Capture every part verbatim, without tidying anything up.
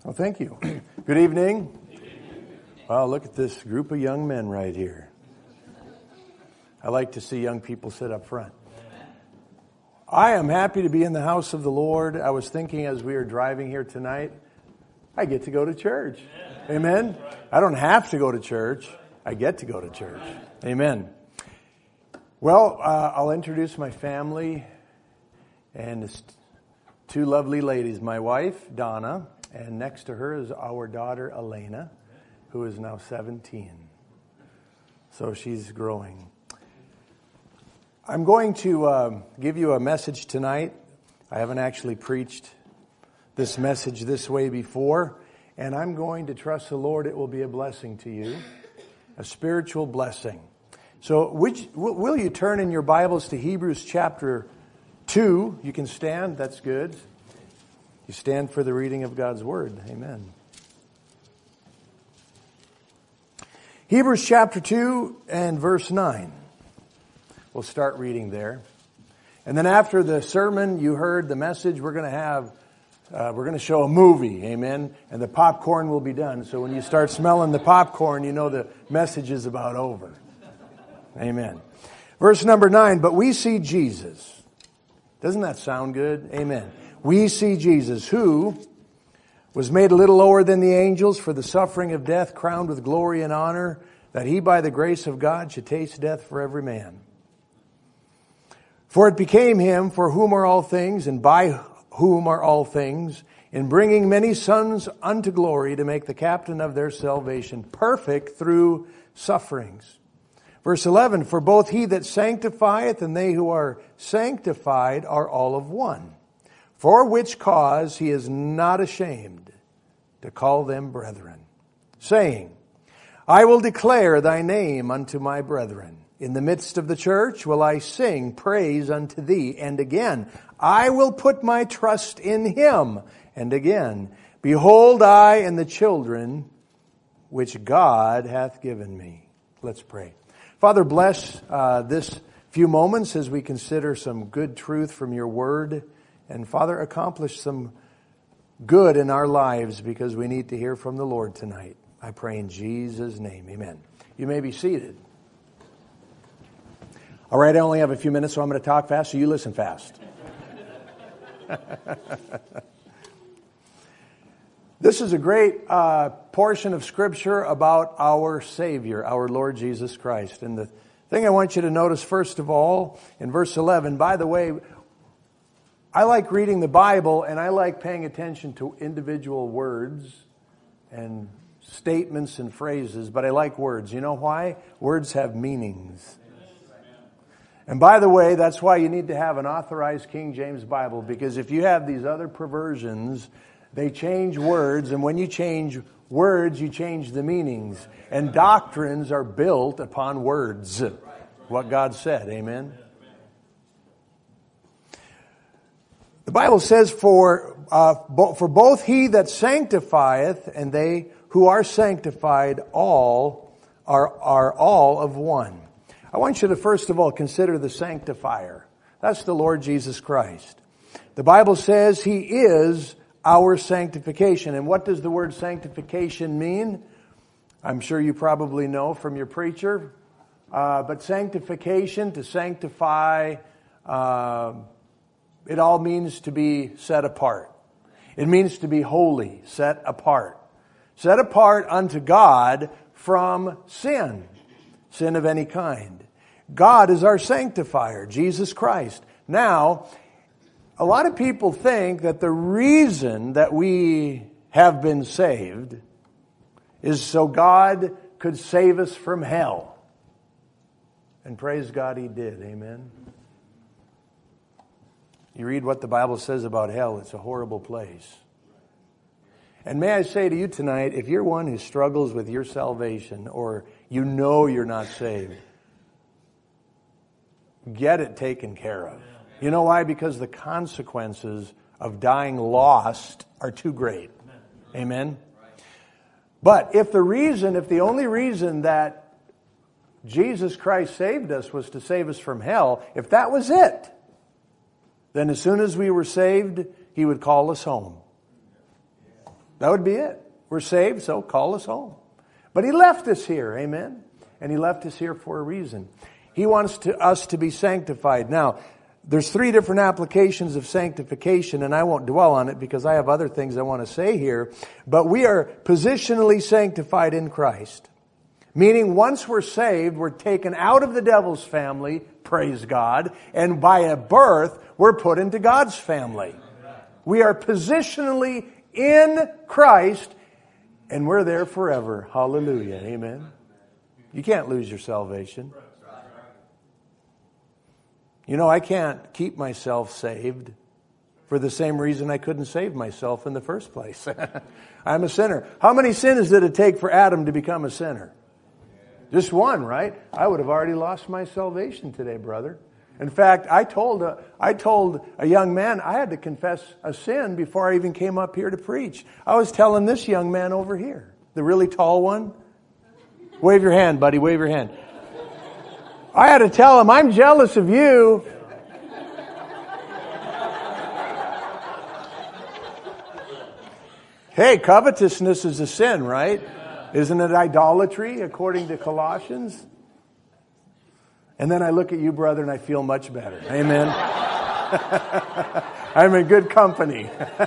Well, thank you. Good evening. Wow, look at this group of young men right here. I like to see young people sit up front. I am happy to be in the house of the Lord. I was thinking as we were driving here tonight, I get to go to church. Amen. I don't have to go to church. I get to go to church. Amen. Well, uh, I'll introduce my family and it's two lovely ladies. My wife, Donna, and next to her is our daughter, Elena, who is now seventeen. So she's growing. I'm going to uh, give you a message tonight. I haven't actually preached this message this way before, and I'm going to trust the Lord it will be a blessing to you, a spiritual blessing. So which, will you turn in your Bibles to Hebrews chapter two? You can stand, that's good. You stand for the reading of God's Word. Amen. Hebrews chapter two and verse nine. We'll start reading there. And then after the sermon, you heard the message, we're going to have, uh, we're going to show a movie. Amen. And the popcorn will be done. So when you start smelling the popcorn, you know the message is about over. Amen. Verse number nine, but we see Jesus. Doesn't that sound good? Amen. We see Jesus, who was made a little lower than the angels for the suffering of death, crowned with glory and honor, that he by the grace of God should taste death for every man. For it became him for whom are all things, and by whom are all things, in bringing many sons unto glory, to make the captain of their salvation perfect through sufferings. Verse eleven, for both he that sanctifieth and they who are sanctified are all of one. For which cause he is not ashamed to call them brethren, saying, I will declare thy name unto my brethren. In the midst of the church will I sing praise unto thee. And again, I will put my trust in him. And again, behold, I and the children which God hath given me. Let's pray. Father, bless uh, this few moments as we consider some good truth from your word. And Father, accomplish some good in our lives because we need to hear from the Lord tonight. I pray in Jesus' name. Amen. You may be seated. All right, I only have a few minutes, so I'm going to talk fast, so you listen fast. This is a great uh, portion of Scripture about our Savior, our Lord Jesus Christ. And the thing I want you to notice, first of all, in verse eleven, by the way, I like reading the Bible and I like paying attention to individual words and statements and phrases, but I like words. You know why? Words have meanings. And by the way, that's why you need to have an authorized King James Bible, because if you have these other perversions, they change words, and when you change words, you change the meanings. And doctrines are built upon words, what God said. Amen? The Bible says, for uh, bo- for both he that sanctifieth and they who are sanctified all are are all of one. I want you to first of all consider the sanctifier. That's the Lord Jesus Christ. The Bible says he is our sanctification. And what does the word sanctification mean? I'm sure you probably know from your preacher. Uh, but sanctification, to sanctify, uh, it all means to be set apart. It means to be holy, set apart. Set apart unto God from sin. Sin of any kind. God is our sanctifier, Jesus Christ. Now, a lot of people think that the reason that we have been saved is so God could save us from hell. And praise God he did. Amen. You read what the Bible says about hell, it's a horrible place. And may I say to you tonight, if you're one who struggles with your salvation, or you know you're not saved, get it taken care of. You know why? Because the consequences of dying lost are too great. Amen? But if the reason, if the only reason that Jesus Christ saved us was to save us from hell, if that was it, then as soon as we were saved, he would call us home. That would be it. We're saved, so call us home. But He left us here, amen? And He left us here for a reason. He wants to, us to be sanctified. Now, there's three different applications of sanctification, and I won't dwell on it because I have other things I want to say here. But we are positionally sanctified in Christ. Meaning once we're saved, we're taken out of the devil's family, praise God, and by a birth, we're put into God's family. We are positionally in Christ, and we're there forever. Hallelujah. Amen. You can't lose your salvation. You know, I can't keep myself saved for the same reason I couldn't save myself in the first place. I'm a sinner. How many sins did it take for Adam to become a sinner? Just one, right? I would have already lost my salvation today, brother. In fact, I told a, I told a young man I had to confess a sin before I even came up here to preach. I was telling this young man over here, the really tall one. Wave your hand, buddy. Wave your hand. I had to tell him, I'm jealous of you. Hey, covetousness is a sin, right? Isn't it idolatry, according to Colossians? And then I look at you, brother, and I feel much better. Amen. I'm in good company.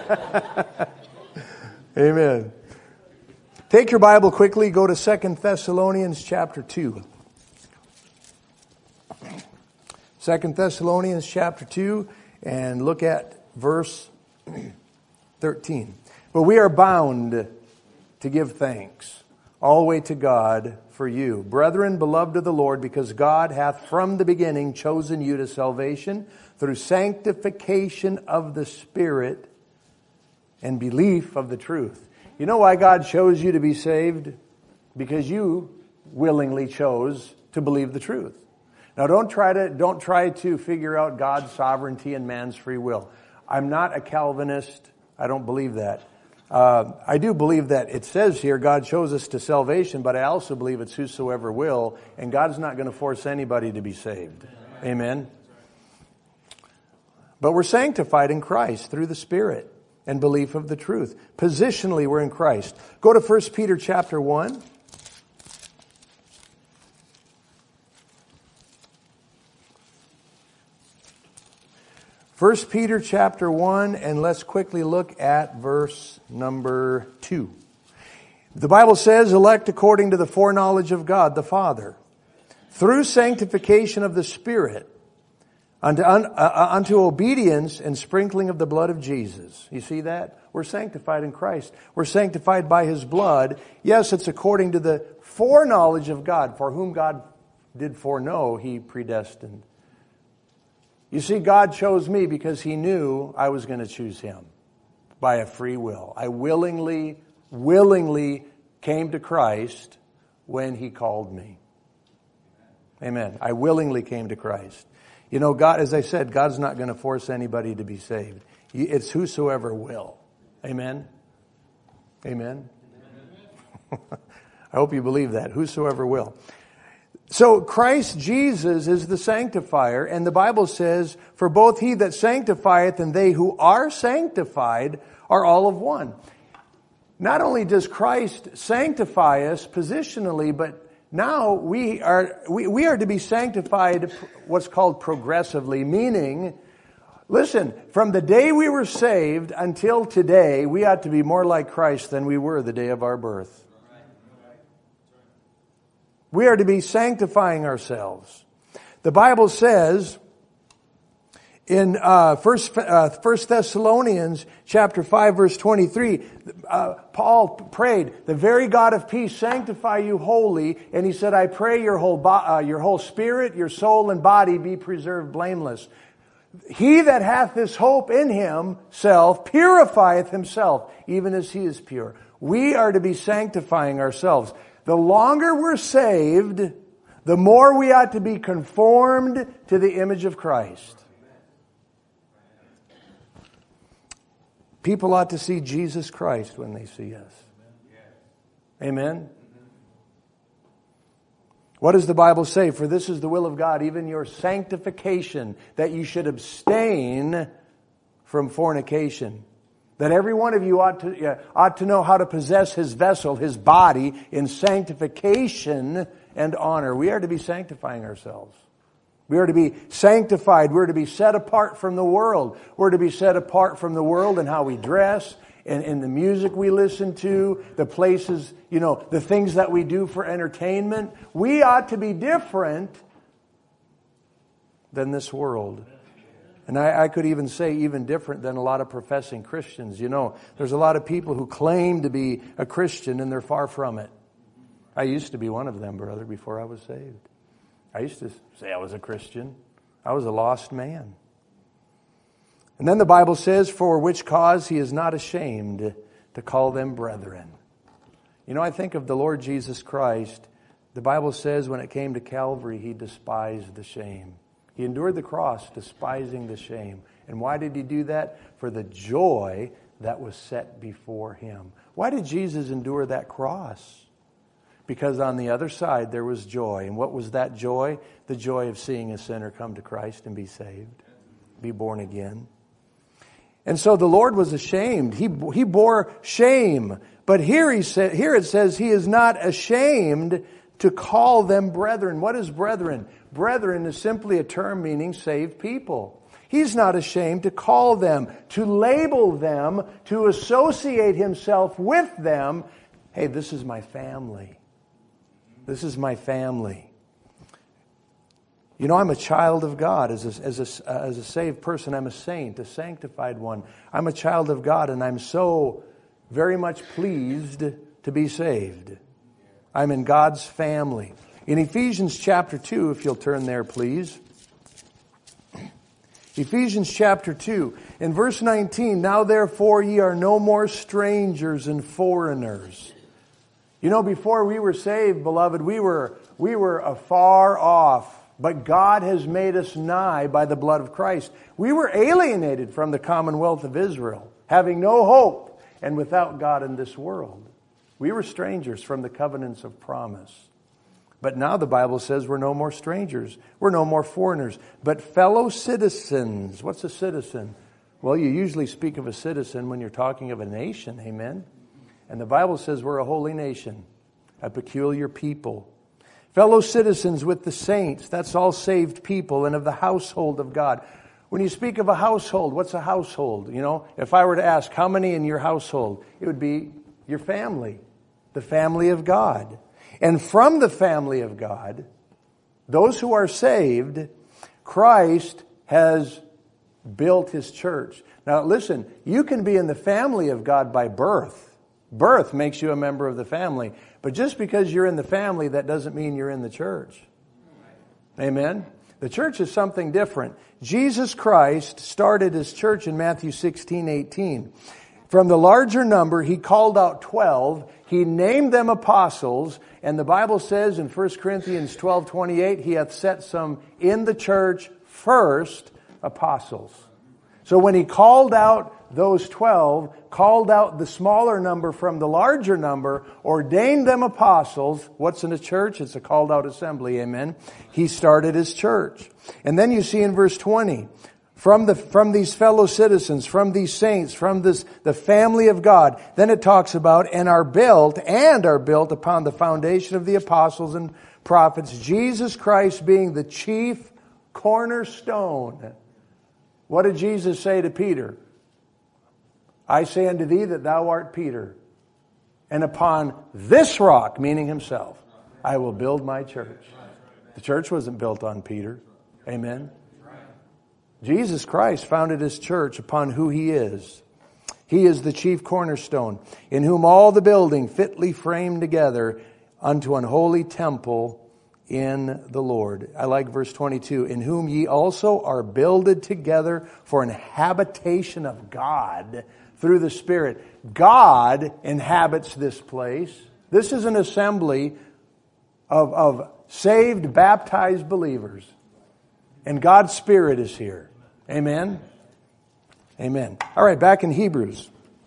Amen. Take your Bible quickly. Go to Second Thessalonians chapter two. Second Thessalonians chapter two, and look at verse thirteen. But we are bound to give thanks always to God for you, brethren, beloved of the Lord, because God hath from the beginning chosen you to salvation through sanctification of the Spirit and belief of the truth. You know why God chose you to be saved? Because you willingly chose to believe the truth. Now don't try to, don't try to figure out God's sovereignty and man's free will. I'm not a Calvinist. I don't believe that. Uh, I do believe that it says here God chose us to salvation, but I also believe it's whosoever will, and God's not going to force anybody to be saved. Amen. But we're sanctified in Christ through the Spirit and belief of the truth. Positionally, we're in Christ. Go to First Peter chapter one. First Peter chapter one, and let's quickly look at verse number two. The Bible says, elect according to the foreknowledge of God the Father, through sanctification of the Spirit, unto, un, uh, unto obedience and sprinkling of the blood of Jesus. You see that? We're sanctified in Christ. We're sanctified by His blood. Yes, it's according to the foreknowledge of God, for whom God did foreknow, He predestined. You see, God chose me because He knew I was going to choose Him by a free will. I willingly, willingly came to Christ when He called me. Amen. I willingly came to Christ. You know, God, as I said, God's not going to force anybody to be saved. It's whosoever will. Amen. Amen. I hope you believe that. Whosoever will. So Christ Jesus is the sanctifier, and the Bible says, for both He that sanctifieth and they who are sanctified are all of one. Not only does Christ sanctify us positionally, but now we are we, we are to be sanctified what's called progressively, meaning, listen, from the day we were saved until today, we ought to be more like Christ than we were the day of our birth. We are to be sanctifying ourselves. The Bible says in uh, First uh, First Thessalonians chapter five, verse twenty-three, uh, Paul prayed, "The very God of peace sanctify you wholly," and he said, "I pray your whole bo- uh, your whole spirit, your soul, and body be preserved blameless. He that hath this hope in himself purifieth himself, even as he is pure." We are to be sanctifying ourselves. The longer we're saved, the more we ought to be conformed to the image of Christ. People ought to see Jesus Christ when they see us. Amen? What does the Bible say? For this is the will of God, even your sanctification, that you should abstain from fornication. That every one of you ought to, uh, ought to know how to possess his vessel, his body, in sanctification and honor. We are to be sanctifying ourselves. We are to be sanctified. We're to be set apart from the world. We're to be set apart from the world in how we dress, in, in the music we listen to, the places, you know, the things that we do for entertainment. We ought to be different than this world. And I, I could even say even different than a lot of professing Christians. You know, there's a lot of people who claim to be a Christian and they're far from it. I used to be one of them, brother, before I was saved. I used to say I was a Christian. I was a lost man. And then the Bible says, for which cause he is not ashamed to call them brethren. You know, I think of the Lord Jesus Christ. The Bible says when it came to Calvary, he despised the shame. He endured the cross, despising the shame. And why did he do that? For the joy that was set before him. Why did Jesus endure that cross? Because on the other side there was joy. And what was that joy? The joy of seeing a sinner come to Christ and be saved, be born again. And so the Lord was ashamed. He, he bore shame. But here he said, here it says he is not ashamed to call them brethren. What is brethren? Brethren is simply a term meaning saved people. He's not ashamed to call them, to label them, to associate himself with them. Hey, this is my family. This is my family. You know, I'm a child of God. As a, as a, as a saved person, I'm a saint, a sanctified one. I'm a child of God, and I'm so very much pleased to be saved. I'm in God's family. In Ephesians chapter two, if you'll turn there, please. Ephesians chapter two, in verse nineteen, now therefore ye are no more strangers and foreigners. You know, before we were saved, beloved, we were, we were afar off. But God has made us nigh by the blood of Christ. We were alienated from the commonwealth of Israel, having no hope and without God in this world. We were strangers from the covenants of promise. But now the Bible says we're no more strangers. We're no more foreigners, but fellow citizens. What's a citizen? Well, you usually speak of a citizen when you're talking of a nation, amen? And the Bible says we're a holy nation, a peculiar people. Fellow citizens with the saints, that's all saved people, and of the household of God. When you speak of a household, what's a household? You know, if I were to ask how many in your household, it would be your family, the family of God. And from the family of God, those who are saved, Christ has built his church. Now listen, you can be in the family of God by birth. Birth makes you a member of the family. But just because you're in the family, that doesn't mean you're in the church. Amen? The church is something different. Jesus Christ started his church in Matthew sixteen eighteen. From the larger number, he called out twelve. He named them apostles. And the Bible says in First Corinthians twelve twenty-eight, he hath set some in the church first apostles. So when he called out those twelve, called out the smaller number from the larger number, ordained them apostles. What's in a church? It's a called out assembly, amen. He started his church. And then you see in verse twenty, from the from these fellow citizens, from these saints, from this the family of God, then it talks about and are built and are built upon the foundation of the apostles and prophets, Jesus Christ being the chief cornerstone. What did Jesus say to Peter? I say unto thee that thou art Peter, and upon this rock, meaning himself, I will build my church. The church wasn't built on Peter. Amen. Jesus Christ founded his church upon who he is. He is the chief cornerstone, in whom all the building fitly framed together unto an holy temple in the Lord. I like verse twenty-two. In whom ye also are builded together for an habitation of God through the Spirit. God inhabits this place. This is an assembly of, of saved, baptized believers. And God's Spirit is here. Amen? Amen. All right, back in Hebrews.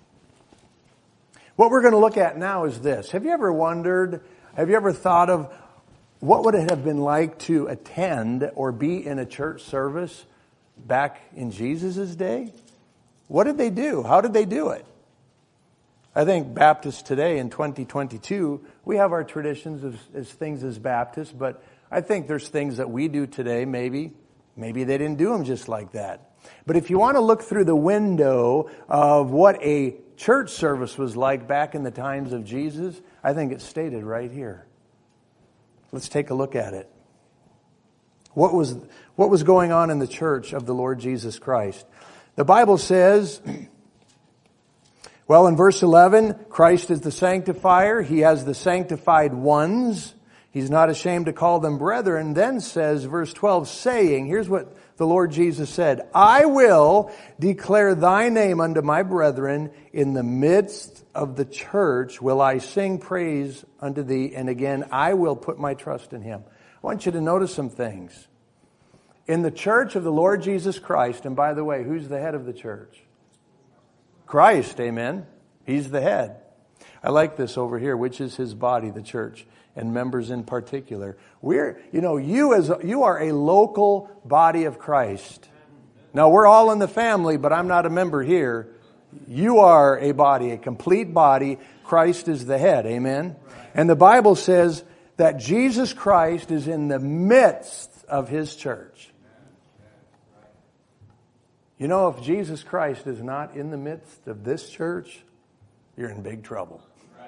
What we're going to look at now is this. Have you ever wondered, have you ever thought of what would it have been like to attend or be in a church service back in Jesus' day? What did they do? How did they do it? I think Baptists today in twenty twenty-two, we have our traditions as, as things as Baptists, but I think there's things that we do today, maybe. Maybe they didn't do them just like that. But if you want to look through the window of what a church service was like back in the times of Jesus, I think it's stated right here. Let's take a look at it. What was, what was going on in the church of the Lord Jesus Christ? The Bible says, well, in verse eleven, Christ is the sanctifier. He has the sanctified ones. He's not ashamed to call them brethren. Then says, verse twelve, saying, here's what the Lord Jesus said, I will declare thy name unto my brethren. In the midst of the church will I sing praise unto thee. And again, I will put my trust in him. I want you to notice some things. In the church of the Lord Jesus Christ, and by the way, who's the head of the church? Christ, amen. He's the head. I like this over here, which is his body, the church, and members in particular. We're, you know, you as a, you are a local body of Christ. Now, we're all in the family, but I'm not a member here. You are a body, a complete body. Christ is the head, amen. And the Bible says that Jesus Christ is in the midst of his church. You know, if Jesus Christ is not in the midst of this church, you're in big trouble.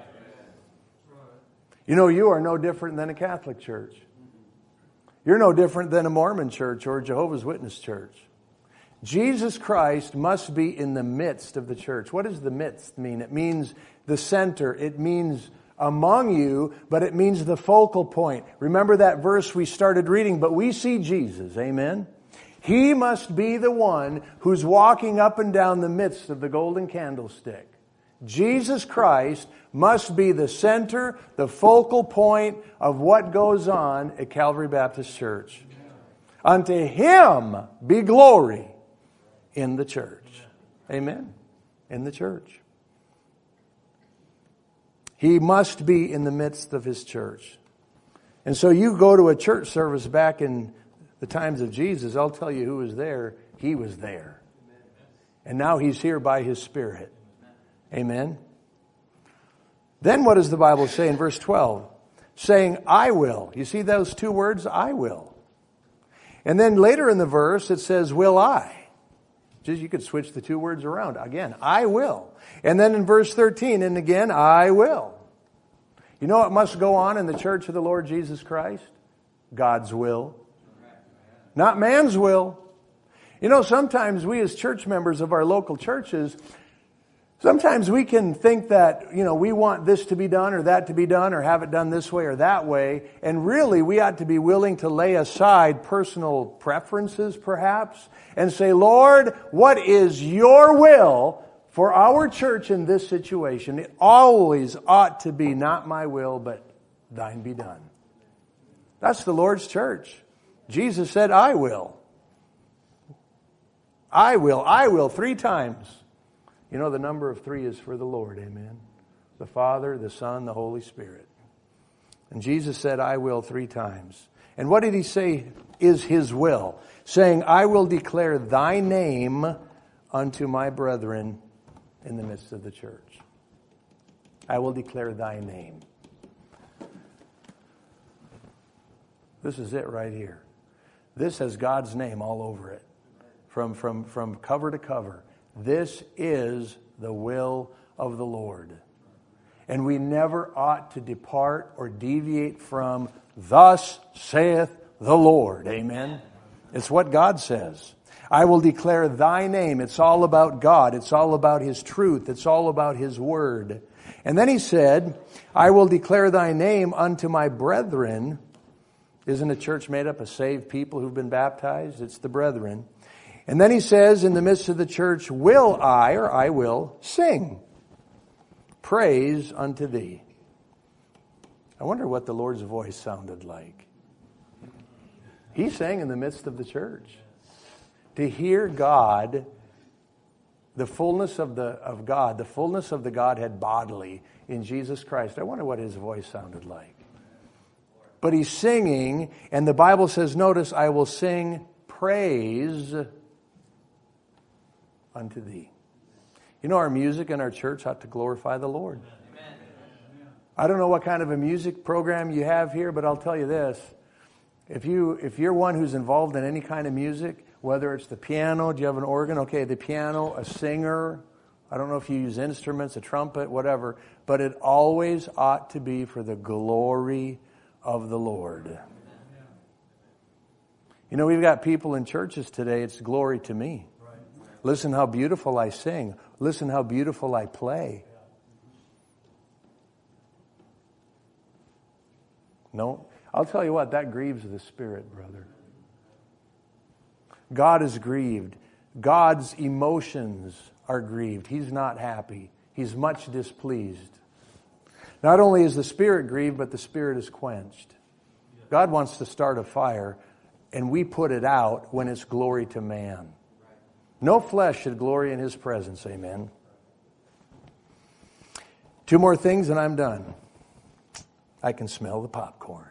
You know, you are no different than a Catholic church. You're no different than a Mormon church or a Jehovah's Witness church. Jesus Christ must be in the midst of the church. What does the midst mean? It means the center. It means among you, but it means the focal point. Remember that verse we started reading, but we see Jesus, amen? He must be the one who's walking up and down the midst of the golden candlestick. Jesus Christ must be the center, the focal point of what goes on at Calvary Baptist Church. Unto him be glory in the church. Amen. In the church. He must be in the midst of his church. And so you go to a church service back in the times of Jesus, I'll tell you who was there. He was there. And now he's here by his Spirit. Amen. Then what does the Bible say in verse twelve? Saying, I will. You see those two words? I will. And then later in the verse it says, will I. Just you could switch the two words around. Again, I will. And then in verse thirteen, and again, I will. You know what must go on in the church of the Lord Jesus Christ? God's will. Not man's will. You know, sometimes we as church members of our local churches, sometimes we can think that, you know, we want this to be done or that to be done or have it done this way or that way. And really, we ought to be willing to lay aside personal preferences, perhaps, and say, Lord, what is your will for our church in this situation? It always ought to be not my will, but thine be done. That's the Lord's church. Jesus said, I will. I will. I will. Three times. You know, the number of three is for the Lord. Amen. The Father, the Son, the Holy Spirit. And Jesus said, I will three times. And what did he say is his will? Saying, I will declare thy name unto my brethren in the midst of the church. I will declare thy name. This is it right here. This has God's name all over it. From, from, from cover to cover. This is the will of the Lord. And we never ought to depart or deviate from, thus saith the Lord. Amen. It's what God says. I will declare thy name. It's all about God. It's all about his truth. It's all about his word. And then he said, I will declare thy name unto my brethren. Isn't a church made up of saved people who've been baptized? It's the brethren. And then he says, in the midst of the church, will I, or I will, sing praise unto thee. I wonder what the Lord's voice sounded like. He sang in the midst of the church. To hear God, the fullness of the of God, the fullness of the Godhead bodily in Jesus Christ. I wonder what his voice sounded like. But he's singing, and the Bible says, notice, I will sing praise unto thee. You know, our music in our church ought to glorify the Lord. I don't know what kind of a music program you have here, but I'll tell you this. If, you, if you're one who's involved in any kind of music, whether it's the piano, do you have an organ? Okay, the piano, a singer. I don't know if you use instruments, a trumpet, whatever. But it always ought to be for the glory of the Lord. You know, we've got people in churches today, it's glory to me. Listen how beautiful I sing. Listen how beautiful I play. No, I'll tell you what, that grieves the Spirit, brother. God is grieved. God's emotions are grieved. He's not happy. He's much displeased. Not only is the Spirit grieved, but the Spirit is quenched. God wants to start a fire, and we put it out when it's glory to man. No flesh should glory in His presence, amen. Two more things and I'm done. I can smell the popcorn.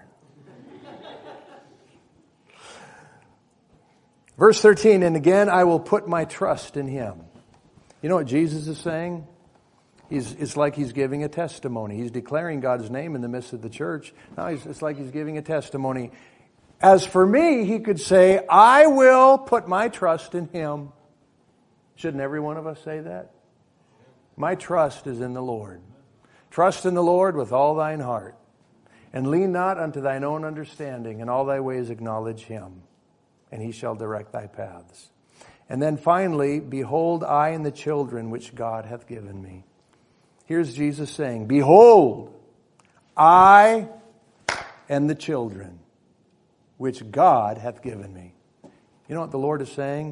Verse thirteen, and again I will put my trust in Him. You know what Jesus is saying? He's, it's like He's giving a testimony. He's declaring God's name in the midst of the church. Now he's, it's like He's giving a testimony. As for me, He could say, I will put my trust in Him. Shouldn't every one of us say that? My trust is in the Lord. Trust in the Lord with all thine heart. And lean not unto thine own understanding. In all thy ways acknowledge Him, and He shall direct thy paths. And then finally, behold, I and the children which God hath given me. Here's Jesus saying, behold, I and the children which God hath given me. You know what the Lord is saying?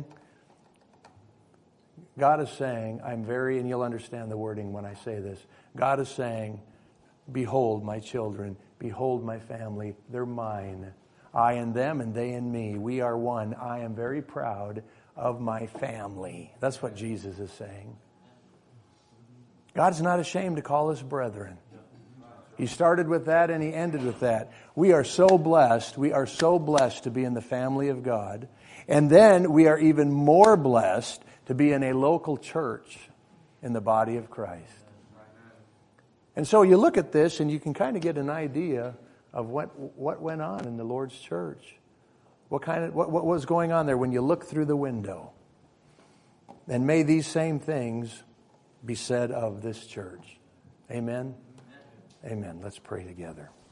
God is saying, I'm very, and you'll understand the wording when I say this. God is saying, behold my children, behold my family, they're mine. I and them and they and me, we are one. I am very proud of my family. That's what Jesus is saying. God's not ashamed to call us brethren. He started with that and He ended with that. We are so blessed, we are so blessed to be in the family of God. And then we are even more blessed to be in a local church in the body of Christ. And so you look at this and you can kind of get an idea of what what went on in the Lord's church. What kind of what, what was going on there when you look through the window. And may these same things be said of this church. Amen. Amen. Let's pray together.